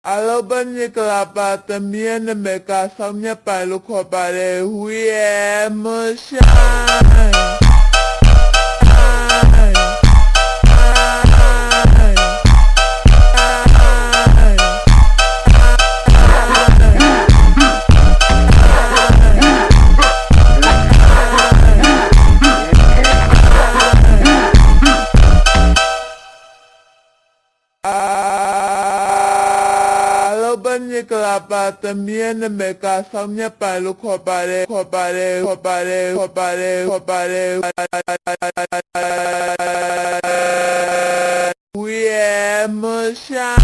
အားလုံးပဲမင်္ဂလာပါသမီးရဲ့နာမည်ကဆောင်းမြတ်ပိုင်လို့ခေါ်ပါတယ်ဟူရဲ့မဘန်နီကလာပါသမီးရဲ့နာမည်ကဆောင်းမြတ်ပိုင်လို့ခေါ်ပါတယ်ဟူရဲ့မရှာ